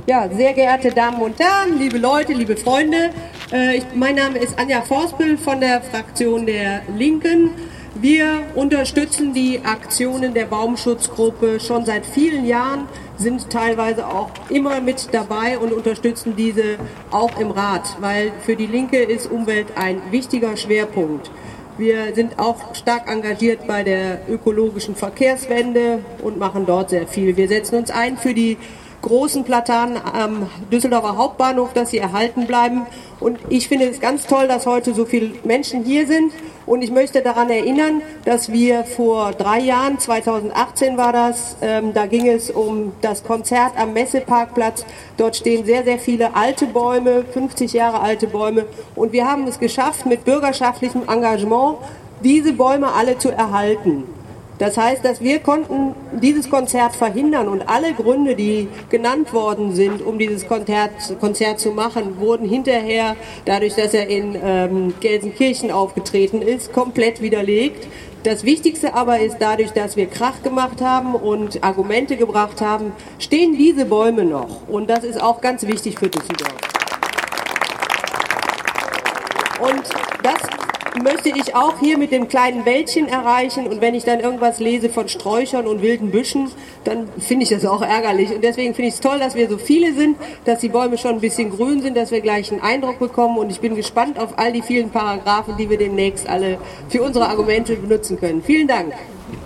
Ja, sehr geehrte Damen und Herren, liebe Leute, liebe Freunde, mein Name ist Anja Forspel von der Fraktion der Linken. Wir unterstützen die Aktionen der Baumschutzgruppe schon seit vielen Jahren, sind teilweise auch immer mit dabei und unterstützen diese auch im Rat, weil für die Linke ist Umwelt ein wichtiger Schwerpunkt. Wir sind auch stark engagiert bei der ökologischen Verkehrswende und machen dort sehr viel. Wir setzen uns ein für die großen Platanen am Düsseldorfer Hauptbahnhof, dass sie erhalten bleiben. Und ich finde es ganz toll, dass heute so viele Menschen hier sind. Und ich möchte daran erinnern, dass wir vor 3 Jahren, 2018 war das, da ging es um das Konzert am Messeparkplatz. Dort stehen sehr, sehr viele alte Bäume, 50 Jahre alte Bäume. Und wir haben es geschafft, mit bürgerschaftlichem Engagement diese Bäume alle zu erhalten. Das heißt, dass wir konnten dieses Konzert verhindern und alle Gründe, die genannt worden sind, um dieses Konzert zu machen, wurden hinterher, dadurch, dass er in Gelsenkirchen aufgetreten ist, komplett widerlegt. Das Wichtigste aber ist, dadurch, dass wir Krach gemacht haben und Argumente gebracht haben, stehen diese Bäume noch. Und das ist auch ganz wichtig für Düsseldorf. Und das möchte ich auch hier mit dem kleinen Wäldchen erreichen, und wenn ich dann irgendwas lese von Sträuchern und wilden Büschen, dann finde ich das auch ärgerlich, und deswegen finde ich es toll, dass wir so viele sind, dass die Bäume schon ein bisschen grün sind, dass wir gleich einen Eindruck bekommen, und ich bin gespannt auf all die vielen Paragraphen, die wir demnächst alle für unsere Argumente benutzen können. Vielen Dank.